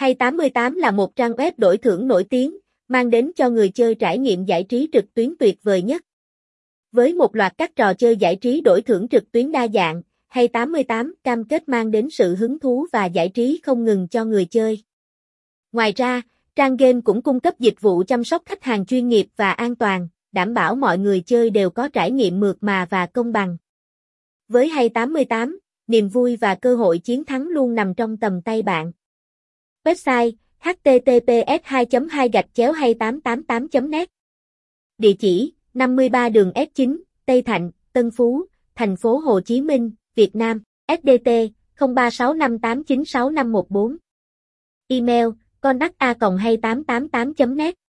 Hay88 là một trang web đổi thưởng nổi tiếng, mang đến cho người chơi trải nghiệm giải trí trực tuyến tuyệt vời nhất. Với một loạt các trò chơi giải trí đổi thưởng trực tuyến đa dạng, Hay88 cam kết mang đến sự hứng thú và giải trí không ngừng cho người chơi. Ngoài ra, trang game cũng cung cấp dịch vụ chăm sóc khách hàng chuyên nghiệp và an toàn, đảm bảo mọi người chơi đều có trải nghiệm mượt mà và công bằng. Với Hay88, niềm vui và cơ hội chiến thắng luôn nằm trong tầm tay bạn. Website: https://hay-hay8888.net. Địa chỉ: 53 đường S9, Tây Thạnh, Tân Phú, Thành phố Hồ Chí Minh, Việt Nam. SĐT: 0365896514. Email: contact@hay888.net.